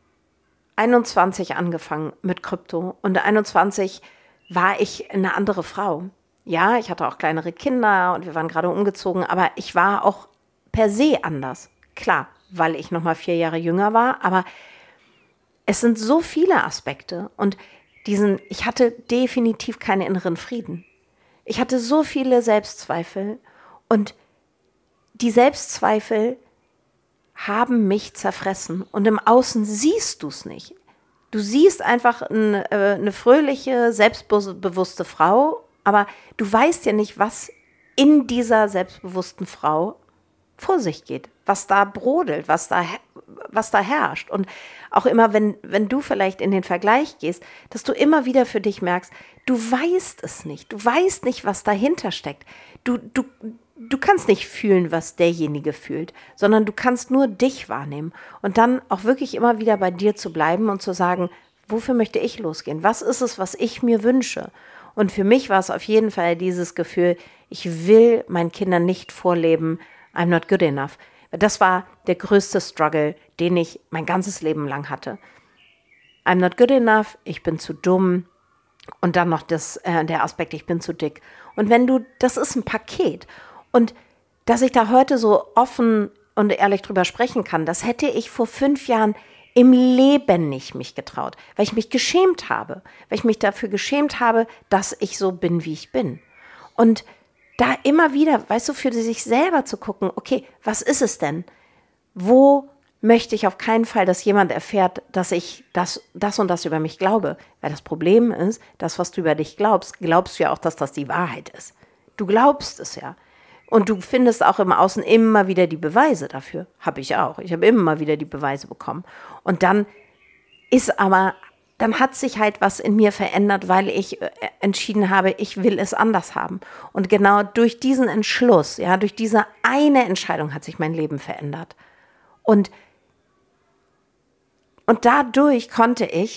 21 angefangen mit Krypto und 21 war ich eine andere Frau. Ja, ich hatte auch kleinere Kinder und wir waren gerade umgezogen, aber ich war auch per se anders. Klar, weil ich noch mal 4 Jahre jünger war, aber es sind so viele Aspekte und ich hatte definitiv keinen inneren Frieden. Ich hatte so viele Selbstzweifel und die Selbstzweifel haben mich zerfressen und im Außen siehst du es nicht. Du siehst einfach eine fröhliche, selbstbewusste Frau, aber du weißt ja nicht, was in dieser selbstbewussten Frau vor sich geht, was da brodelt, was da herrscht. Und auch immer, wenn du vielleicht in den Vergleich gehst, dass du immer wieder für dich merkst, du weißt es nicht. Du weißt nicht, was dahinter steckt. Du kannst nicht fühlen, was derjenige fühlt, sondern du kannst nur dich wahrnehmen und dann auch wirklich immer wieder bei dir zu bleiben und zu sagen, wofür möchte ich losgehen? Was ist es, was ich mir wünsche? Und für mich war es auf jeden Fall dieses Gefühl, ich will meinen Kindern nicht vorleben, I'm not good enough. Das war der größte Struggle, den ich mein ganzes Leben lang hatte. I'm not good enough, ich bin zu dumm und dann noch der Aspekt, ich bin zu dick. Und das ist ein Paket. Und dass ich da heute so offen und ehrlich drüber sprechen kann, das hätte ich vor 5 Jahren im Leben nicht mich getraut, weil ich mich geschämt habe, weil ich mich dafür geschämt habe, dass ich so bin, wie ich bin. Und da immer wieder, weißt du, für sich selber zu gucken, okay, was ist es denn? Wo möchte ich auf keinen Fall, dass jemand erfährt, dass ich das und das über mich glaube? Weil das Problem ist, das, was du über dich glaubst du ja auch, dass das die Wahrheit ist. Du glaubst es ja. Und du findest auch im Außen immer wieder die Beweise dafür. Habe ich auch. Ich habe immer wieder die Beweise bekommen. Und dann hat sich halt was in mir verändert, weil ich entschieden habe, ich will es anders haben. Und genau durch diesen Entschluss, ja, durch diese eine Entscheidung hat sich mein Leben verändert. Und dadurch konnte ich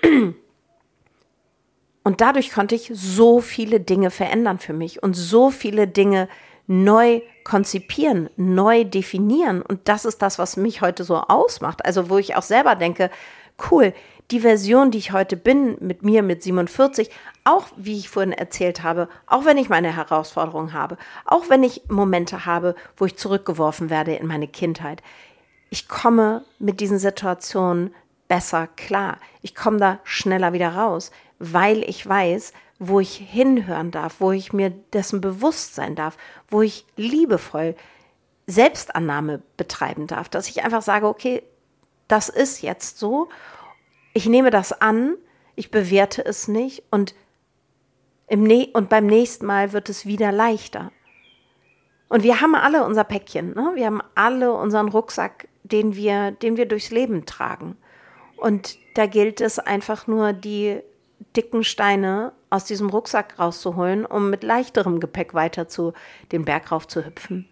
so viele Dinge verändern für mich und so viele Dinge neu konzipieren, neu definieren. Und das ist das, was mich heute so ausmacht. Also wo ich auch selber denke, cool, die Version, die ich heute bin, mit 47, auch wie ich vorhin erzählt habe, auch wenn ich meine Herausforderungen habe, auch wenn ich Momente habe, wo ich zurückgeworfen werde in meine Kindheit, ich komme mit diesen Situationen besser klar. Ich komme da schneller wieder raus, weil ich weiß, wo ich hinhören darf, wo ich mir dessen bewusst sein darf, wo ich liebevoll Selbstannahme betreiben darf, dass ich einfach sage, okay, das ist jetzt so, ich nehme das an, ich bewerte es nicht und beim nächsten Mal wird es wieder leichter. Und wir haben alle unser Päckchen, ne? Wir haben alle unseren Rucksack, den wir durchs Leben tragen. Und da gilt es einfach nur, die dicken Steine aus diesem Rucksack rauszuholen, um mit leichterem Gepäck weiter den Berg rauf zu hüpfen.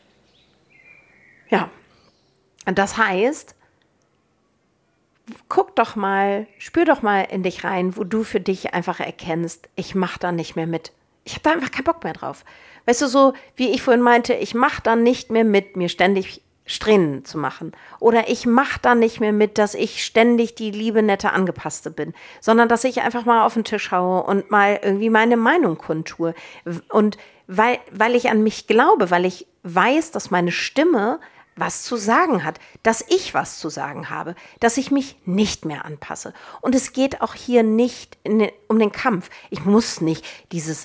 Ja, und das heißt, spür doch mal in dich rein, wo du für dich einfach erkennst, ich mache da nicht mehr mit. Ich habe da einfach keinen Bock mehr drauf. Weißt du, so wie ich vorhin meinte, ich mache da nicht mehr mit, mir ständig Strähnen zu machen. Oder ich mache da nicht mehr mit, dass ich ständig die liebe, nette Angepasste bin, sondern dass ich einfach mal auf den Tisch haue und mal irgendwie meine Meinung kundtue. Und weil ich an mich glaube, weil ich weiß, dass meine Stimme was zu sagen hat, dass ich was zu sagen habe, dass ich mich nicht mehr anpasse. Und es geht auch hier nicht um den Kampf. Ich muss nicht dieses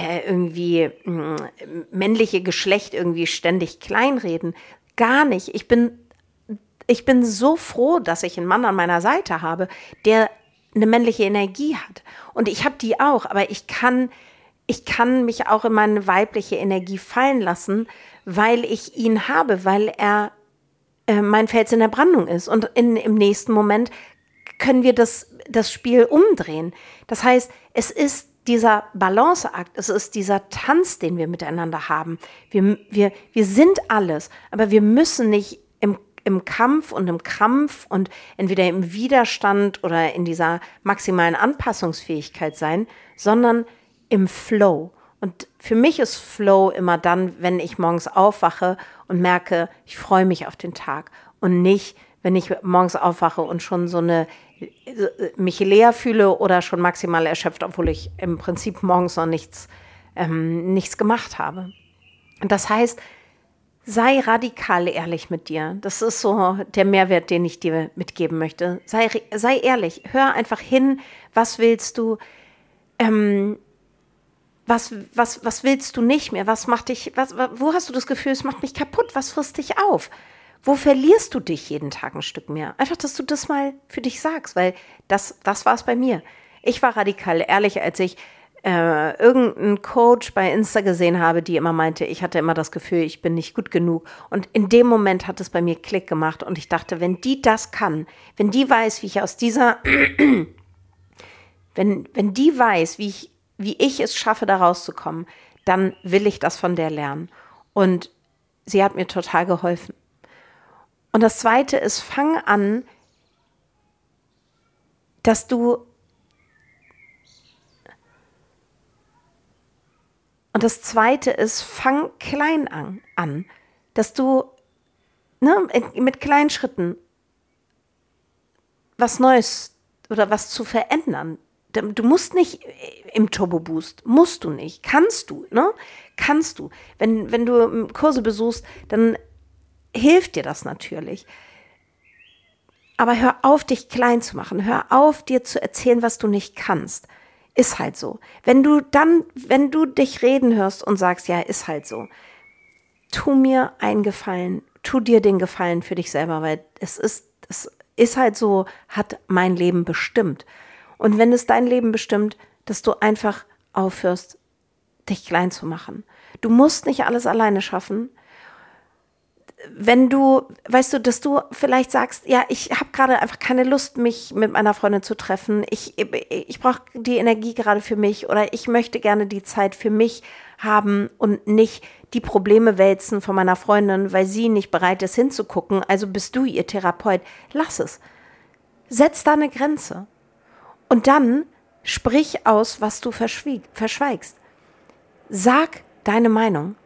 männliche Geschlecht irgendwie ständig kleinreden. Gar nicht. Ich bin so froh, dass ich einen Mann an meiner Seite habe, der eine männliche Energie hat. Und ich habe die auch, aber ich kann ich kann mich auch in meine weibliche Energie fallen lassen, weil ich ihn habe, weil er mein Fels in der Brandung ist. Und im nächsten Moment können wir das Spiel umdrehen. Das heißt, es ist dieser Balanceakt, es ist dieser Tanz, den wir miteinander haben. Wir sind alles, aber wir müssen nicht im Kampf und im Krampf und entweder im Widerstand oder in dieser maximalen Anpassungsfähigkeit sein, sondern im Flow. Und für mich ist Flow immer dann, wenn ich morgens aufwache und merke, ich freue mich auf den Tag und nicht, wenn ich morgens aufwache und schon mich leer fühle oder schon maximal erschöpft, obwohl ich im Prinzip morgens noch nichts gemacht habe. Und das heißt, sei radikal ehrlich mit dir. Das ist so der Mehrwert, den ich dir mitgeben möchte. Sei ehrlich, hör einfach hin, was willst du, was willst du nicht mehr? Was macht dich, wo hast du das Gefühl, es macht mich kaputt? Was frisst dich auf? Wo verlierst du dich jeden Tag ein Stück mehr? Einfach, dass du das mal für dich sagst, weil das war es bei mir. Ich war radikal ehrlich, als ich irgendeinen Coach bei Insta gesehen habe, die immer meinte, ich hatte immer das Gefühl, ich bin nicht gut genug. Und in dem Moment hat es bei mir Klick gemacht und ich dachte, wenn die das kann, wenn die weiß, wie ich aus dieser, wenn die weiß, wie ich es schaffe, da rauszukommen, dann will ich das von der lernen. Und sie hat mir total geholfen. Und das Zweite ist, fang an, dass du fang klein an, dass du mit kleinen Schritten was Neues oder was zu verändern. Du musst nicht im Turbo-Boost, musst du nicht, kannst du, ne? Kannst du. Wenn du Kurse besuchst, dann hilft dir das natürlich. Aber hör auf, dich klein zu machen. Hör auf, dir zu erzählen, was du nicht kannst. Ist halt so. Wenn du dich reden hörst und sagst, ja, ist halt so, tu mir einen Gefallen, tu dir den Gefallen für dich selber, weil es ist halt so, hat mein Leben bestimmt. Und wenn es dein Leben bestimmt, dass du einfach aufhörst, dich klein zu machen. Du musst nicht alles alleine schaffen. Wenn du, weißt du, dass du vielleicht sagst, ja, ich habe gerade einfach keine Lust, mich mit meiner Freundin zu treffen. Ich brauche die Energie gerade für mich oder ich möchte gerne die Zeit für mich haben und nicht die Probleme wälzen von meiner Freundin, weil sie nicht bereit ist hinzugucken. Also bist du ihr Therapeut. Lass es. Setz da eine Grenze. Und dann sprich aus, was du verschweigst. Sag deine Meinung.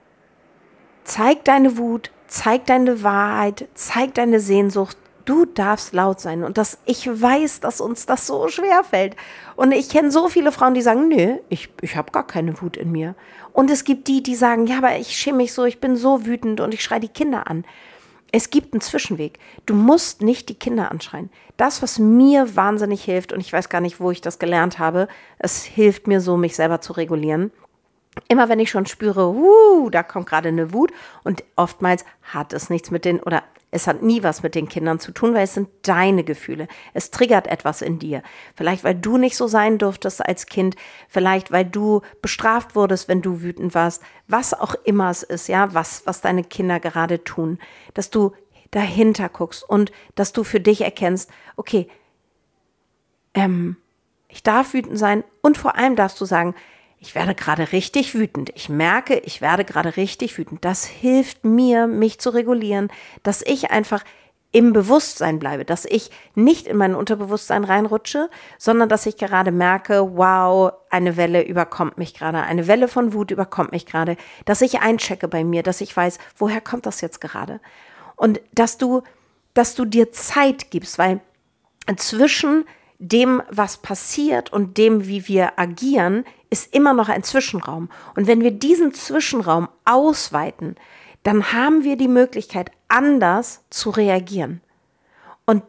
Zeig deine Wut, zeig deine Wahrheit, zeig deine Sehnsucht. Du darfst laut sein. Und ich weiß, dass uns das so schwer fällt. Und ich kenne so viele Frauen, die sagen, nö, ich habe gar keine Wut in mir. Und es gibt die sagen, ja, aber ich schäme mich so, ich bin so wütend und ich schreie die Kinder an. Es gibt einen Zwischenweg. Du musst nicht die Kinder anschreien. Das, was mir wahnsinnig hilft, und ich weiß gar nicht, wo ich das gelernt habe, es hilft mir so, mich selber zu regulieren. Immer wenn ich schon spüre, da kommt gerade eine Wut und oftmals hat es nichts oder es hat nie was mit den Kindern zu tun, weil es sind deine Gefühle. Es triggert etwas in dir. Vielleicht, weil du nicht so sein durftest als Kind, vielleicht, weil du bestraft wurdest, wenn du wütend warst, was auch immer es ist, ja, was deine Kinder gerade tun, dass du dahinter guckst und dass du für dich erkennst, okay, ich darf wütend sein und vor allem darfst du sagen, ich werde gerade richtig wütend. Ich merke, ich werde gerade richtig wütend. Das hilft mir, mich zu regulieren, dass ich einfach im Bewusstsein bleibe, dass ich nicht in mein Unterbewusstsein reinrutsche, sondern dass ich gerade merke, wow, eine Welle überkommt mich gerade, eine Welle von Wut überkommt mich gerade, dass ich einchecke bei mir, dass ich weiß, woher kommt das jetzt gerade? Und dass du dir Zeit gibst, weil zwischen dem, was passiert und dem, wie wir agieren, ist immer noch ein Zwischenraum. Und wenn wir diesen Zwischenraum ausweiten, dann haben wir die Möglichkeit, anders zu reagieren. Und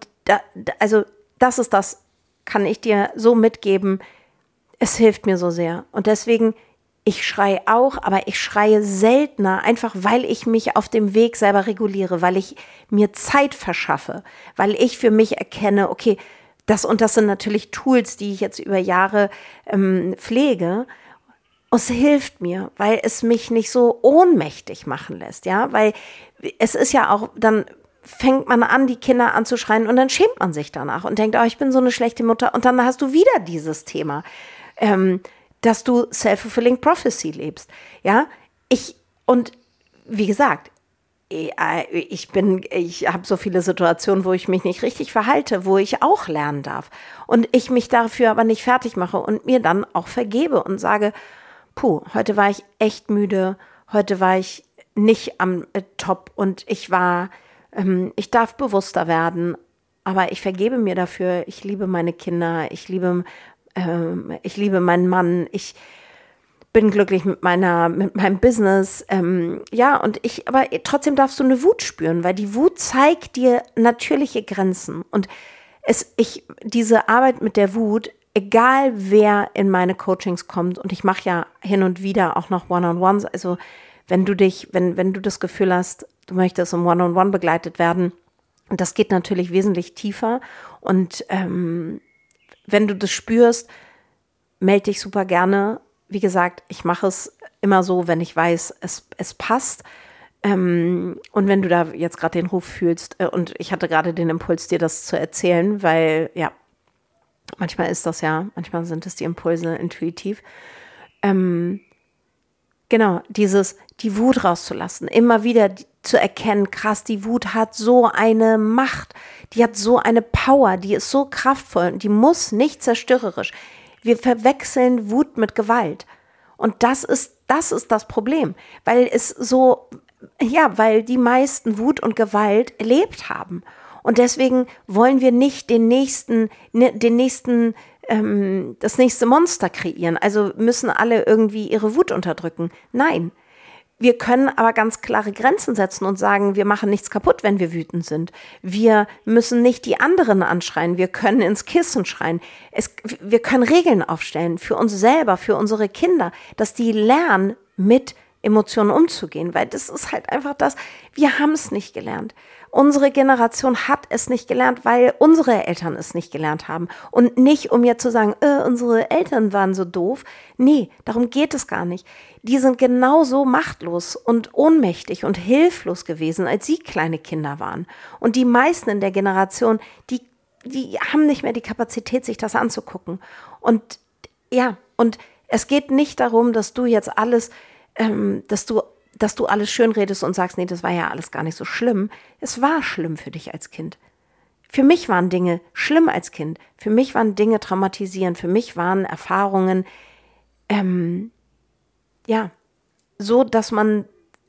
das kann ich dir so mitgeben. Es hilft mir so sehr. Und deswegen, ich schreie auch, aber ich schreie seltener, einfach weil ich mich auf dem Weg selber reguliere, weil ich mir Zeit verschaffe, weil ich für mich erkenne, okay, das sind natürlich Tools, die ich jetzt über Jahre pflege. Es hilft mir, weil es mich nicht so ohnmächtig machen lässt, ja, weil es ist ja auch, dann fängt man an, die Kinder anzuschreien und dann schämt man sich danach und denkt, ich bin so eine schlechte Mutter und dann hast du wieder dieses Thema, dass du self-fulfilling prophecy lebst, ja, und wie gesagt, ich habe so viele Situationen, wo ich mich nicht richtig verhalte, wo ich auch lernen darf und ich mich dafür aber nicht fertig mache und mir dann auch vergebe und sage, heute war ich echt müde, heute war ich nicht am Top und ich darf bewusster werden, aber ich vergebe mir dafür, ich liebe meine Kinder, ich liebe meinen Mann, ich bin glücklich mit meinem Business, aber trotzdem darfst du eine Wut spüren, weil die Wut zeigt dir natürliche Grenzen und diese Arbeit mit der Wut, egal wer in meine Coachings kommt und ich mache ja hin und wieder auch noch One-on-Ones, also wenn du das Gefühl hast, du möchtest im One-on-One begleitet werden, und das geht natürlich wesentlich tiefer und wenn du das spürst, melde dich super gerne. Wie gesagt, ich mache es immer so, wenn ich weiß, es passt. Und wenn du da jetzt gerade den Ruf fühlst, und ich hatte gerade den Impuls, dir das zu erzählen, weil, ja, manchmal sind es die Impulse intuitiv. Genau, die Wut rauszulassen, immer wieder zu erkennen, krass, die Wut hat so eine Macht, die hat so eine Power, die ist so kraftvoll und die muss nicht zerstörerisch. Wir verwechseln Wut mit Gewalt. Und das ist das Problem, weil weil die meisten Wut und Gewalt erlebt haben. Und deswegen wollen wir nicht das nächste Monster kreieren. Also müssen alle irgendwie ihre Wut unterdrücken. Nein. Wir können aber ganz klare Grenzen setzen und sagen, wir machen nichts kaputt, wenn wir wütend sind. Wir müssen nicht die anderen anschreien. Wir können ins Kissen schreien. Wir können Regeln aufstellen für uns selber, für unsere Kinder, dass die lernen, mit Emotionen umzugehen. Weil das ist halt einfach wir haben es nicht gelernt. Unsere Generation hat es nicht gelernt, weil unsere Eltern es nicht gelernt haben. Und nicht, um jetzt zu sagen, unsere Eltern waren so doof. Nee, darum geht es gar nicht. Die sind genauso machtlos und ohnmächtig und hilflos gewesen, als sie kleine Kinder waren. Und die meisten in der Generation, die haben nicht mehr die Kapazität, sich das anzugucken. Und ja, und es geht nicht darum, dass du jetzt alles, dass du alles schön redest und sagst, nee, das war ja alles gar nicht so schlimm. Es war schlimm für dich als Kind. Für mich waren Dinge schlimm als Kind. Für mich waren Dinge traumatisierend. Für mich waren Erfahrungen, so, dass man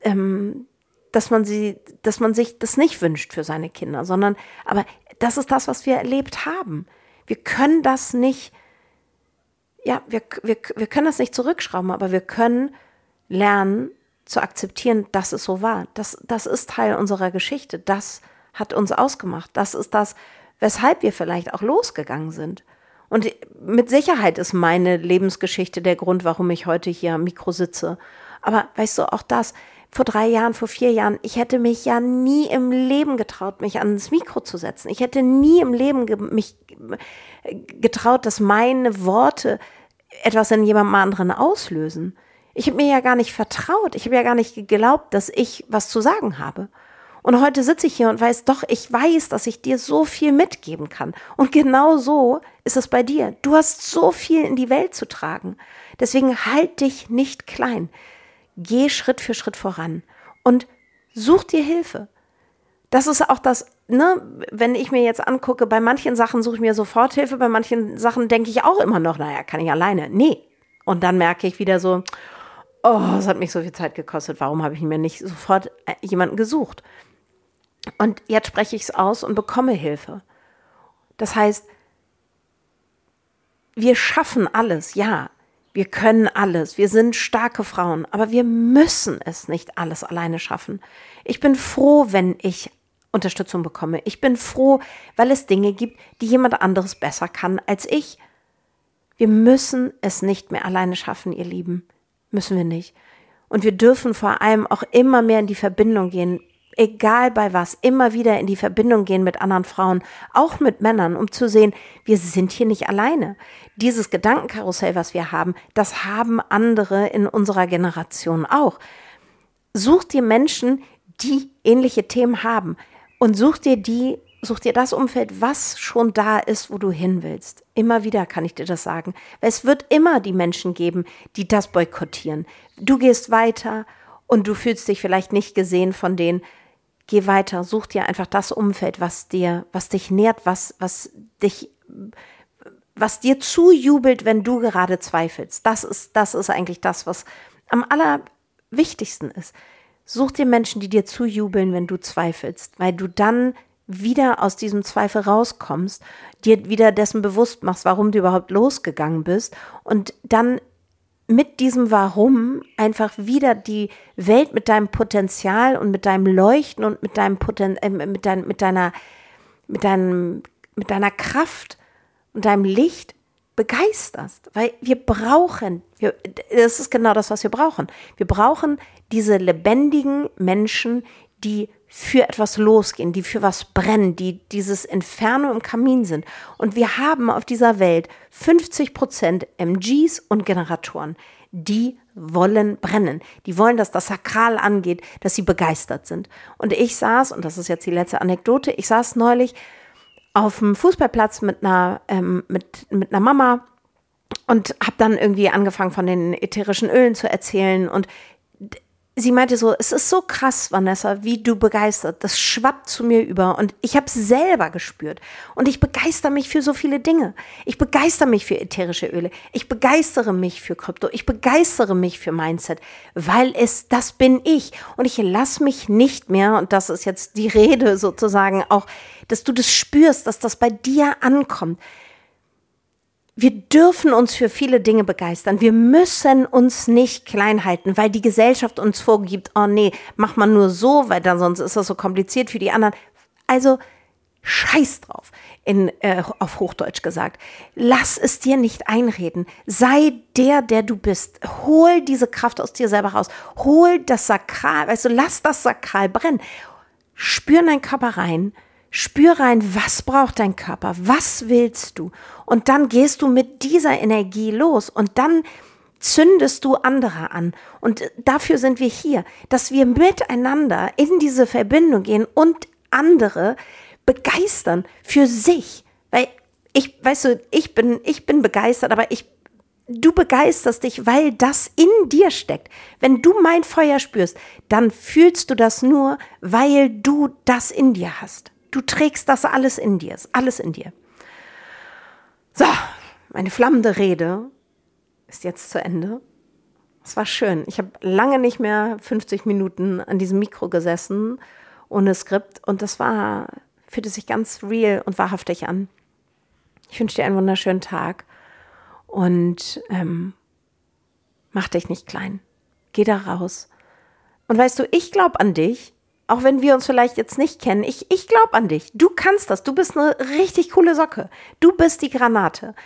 sich das nicht wünscht für seine Kinder, aber das ist das, was wir erlebt haben. Wir können das nicht, wir können das nicht zurückschrauben, aber wir können lernen zu akzeptieren, dass es so war. Das ist Teil unserer Geschichte. Das hat uns ausgemacht. Das ist das, weshalb wir vielleicht auch losgegangen sind. Und mit Sicherheit ist meine Lebensgeschichte der Grund, warum ich heute hier am Mikro sitze. Aber weißt du, auch das, vor 3 Jahren, vor 4 Jahren, ich hätte mich ja nie im Leben getraut, mich ans Mikro zu setzen. Ich hätte nie im Leben mich getraut, dass meine Worte etwas in jemandem anderen auslösen. Ich habe mir ja gar nicht vertraut. Ich habe ja gar nicht geglaubt, dass ich was zu sagen habe. Und heute sitze ich hier und ich weiß, dass ich dir so viel mitgeben kann. Und genau so ist es bei dir. Du hast so viel in die Welt zu tragen. Deswegen halt dich nicht klein. Geh Schritt für Schritt voran und such dir Hilfe. Das ist auch das, wenn ich mir jetzt angucke, bei manchen Sachen suche ich mir sofort Hilfe, bei manchen Sachen denke ich auch immer noch, kann ich alleine. Nee. Und dann merke ich wieder so, es hat mich so viel Zeit gekostet, warum habe ich mir nicht sofort jemanden gesucht? Und jetzt spreche ich es aus und bekomme Hilfe. Das heißt, wir schaffen alles, ja, wir können alles, wir sind starke Frauen, aber wir müssen es nicht alles alleine schaffen. Ich bin froh, wenn ich Unterstützung bekomme. Ich bin froh, weil es Dinge gibt, die jemand anderes besser kann als ich. Wir müssen es nicht mehr alleine schaffen, ihr Lieben. Müssen wir nicht. Und wir dürfen vor allem auch immer mehr in die Verbindung gehen. egal bei was, immer wieder in die Verbindung gehen mit anderen Frauen, auch mit Männern, um zu sehen, wir sind hier nicht alleine. Dieses Gedankenkarussell, was wir haben, das haben andere in unserer Generation auch. Such dir Menschen, die ähnliche Themen haben und such dir das Umfeld, was schon da ist, wo du hin willst. Immer wieder kann ich dir das sagen. Weil es wird immer die Menschen geben, die das boykottieren. Du gehst weiter und du fühlst dich vielleicht nicht gesehen von denen. Geh weiter, such dir einfach das Umfeld, was dich nährt, was dir zujubelt, wenn du gerade zweifelst. Das ist eigentlich das, was am allerwichtigsten ist. Such dir Menschen, die dir zujubeln, wenn du zweifelst, weil du dann wieder aus diesem Zweifel rauskommst, dir wieder dessen bewusst machst, warum du überhaupt losgegangen bist und dann mit diesem Warum einfach wieder die Welt mit deinem Potenzial und mit deinem Leuchten und mit deinem mit deiner Kraft und deinem Licht begeisterst, weil das ist genau das, was wir brauchen. Wir brauchen diese lebendigen Menschen, die für etwas losgehen, die für was brennen, die dieses Inferno im Kamin sind. Und wir haben auf dieser Welt 50% MGs und Generatoren, die wollen brennen. Die wollen, dass das Sakral angeht, dass sie begeistert sind. Und ich saß, und das ist jetzt die letzte Anekdote, ich saß neulich auf dem Fußballplatz mit einer Mama und habe dann irgendwie angefangen, von den ätherischen Ölen zu erzählen. Und sie meinte so, es ist so krass, Vanessa, wie du begeistert. Das schwappt zu mir über und ich habe es selber gespürt. Und ich begeistere mich für so viele Dinge. Ich begeistere mich für ätherische Öle. Ich begeistere mich für Krypto. Ich begeistere mich für Mindset, weil das bin ich. Und ich lasse mich nicht mehr, und das ist jetzt die Rede sozusagen auch, dass du das spürst, dass das bei dir ankommt. Wir dürfen uns für viele Dinge begeistern. Wir müssen uns nicht klein halten, weil die Gesellschaft uns vorgibt, oh nee, mach mal nur so, weil dann sonst ist das so kompliziert für die anderen. Also scheiß drauf, auf Hochdeutsch gesagt. Lass es dir nicht einreden. Sei der du bist. Hol diese Kraft aus dir selber raus. Hol das Sakral, lass das Sakral brennen. Spür in deinen Körper rein. Spür rein, was braucht dein Körper, was willst du? Und dann gehst du mit dieser Energie los und dann zündest du andere an. Und dafür sind wir hier, dass wir miteinander in diese Verbindung gehen und andere begeistern für sich. Weil ich bin begeistert, aber du begeisterst dich, weil das in dir steckt. Wenn du mein Feuer spürst, dann fühlst du das nur, weil du das in dir hast. Du trägst das alles in dir, ist alles in dir. So, meine flammende Rede ist jetzt zu Ende. Es war schön. Ich habe lange nicht mehr 50 Minuten an diesem Mikro gesessen, ohne Skript. Und das fühlte sich ganz real und wahrhaftig an. Ich wünsche dir einen wunderschönen Tag. Und mach dich nicht klein. Geh da raus. Und weißt du, ich glaube an dich. Auch wenn wir uns vielleicht jetzt nicht kennen, ich glaube an dich. Du kannst das. Du bist eine richtig coole Socke. Du bist die Granate.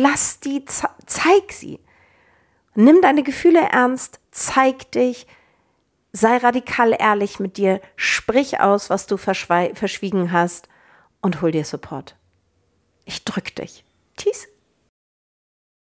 Zeig sie. Nimm deine Gefühle ernst. Zeig dich. Sei radikal ehrlich mit dir. Sprich aus, was du verschwiegen hast. Und hol dir Support. Ich drück dich. Tschüss.